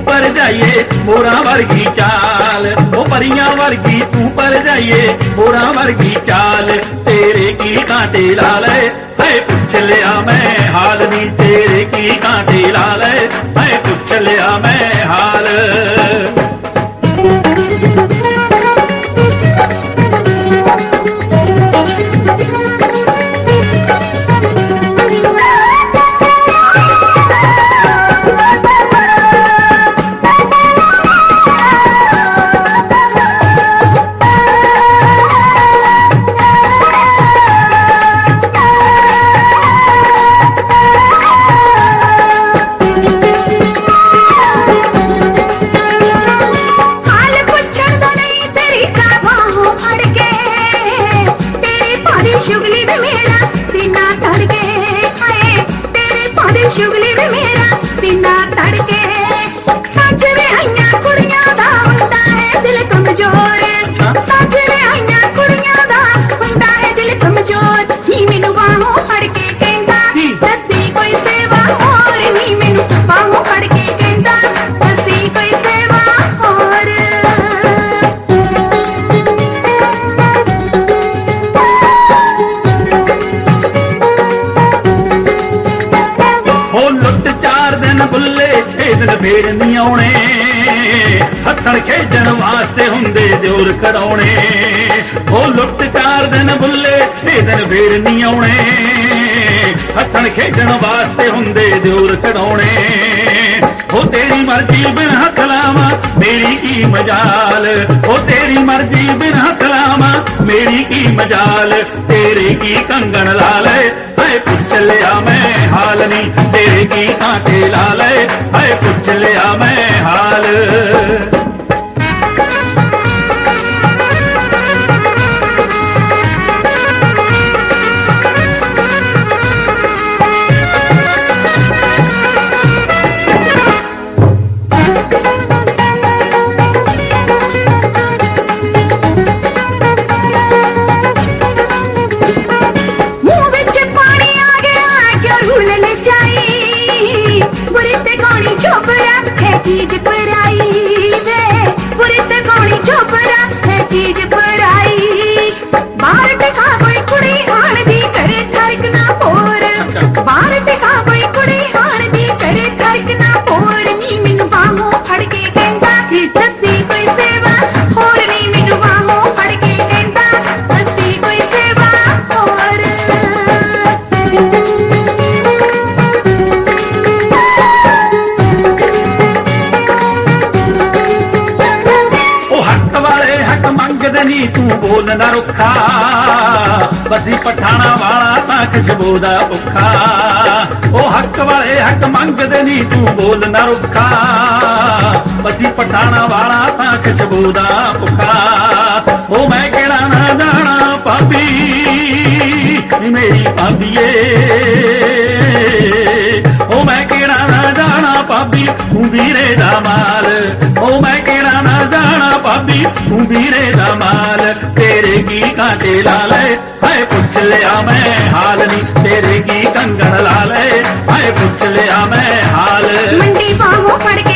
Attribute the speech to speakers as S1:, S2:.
S1: पर जाइए मोरा वर्गी चाल, ओ परियां वर्गी तू पर जाइए मोरा वर्गी चाल, तेरे की कांटे लाल है पूछ लिया मैं हाल नी, तेरे की कांटे लाल है पूछ लिया मैं हाल।
S2: शुगली में मेरा सीना धड़के, तेरे पौधे शुगली में मेरा सीना धड़के, सच में आइयां कुड़ियां दा हुंदा है दिल कमजोर, सच में आइयां कुड़ियां दा हुंदा है दिल कमजोर, नी मैनू बाहों फड़ के कहंदा दसी कोई सेवा और, नी मैनू बाहों फड़ के कहंदा दसी कोई सेवा और।
S1: बुल्ले ए दिन फेर नहीं आने, हथन खेजन वास्ते हुंदे जोर खड़ाउणे, ओ लुट 4 दिन बुल्ले ए दिन फेर नहीं आने, हथन खेजन वास्ते हुंदे जोर खड़ाउणे, ओ तेरी मर्जी बिन हथ लावा मेरी की मजाल, ओ तेरी मर्जी बिन हथ लावा मेरी की मजाल, तेरे की कंगन लाल है पूछ लिया मैं हाल नी, तेरे की कांटे लाल है पूछ लिया मैं हाल।
S2: चीज पराई वे बुरे ते कौनी चोपरा है चीज पराई, बाहर दिखा कोई कुड़ी हाण दी करे थरक ना पोर, बाहर दिखा कोई कुड़ी हाण दी करे थरक ना पोर, नी मैनू बाहों फड़ के कहंदा दसी कोई सेवा होर, नी मैनू बाहों फड़ के कहंदा दसी कोई सेवा होर।
S1: नी तू बोल ना रुखा बसी पठाना वाला तां खुशबू दा भुखा, ओ हक वाले हक मंगदे नी तू बोल ना रुखा बसी पठाना वाला तां खुशबू दा भुखा, ओ मैं केड़ा ना जाना भाभी मेरी भाभीए, ओ मैं केड़ा ना जाना भाभी तू वीरे दा माल, ओ मैं केड़ा ना जाना भाभी तू वीरे दा माल, तेरे की कांटे लाल है पूछ लिया मैं हाल नी, तेरे की कंगन लाल है पूछ लिया मैं हाल।
S2: मंडी बाहों फड़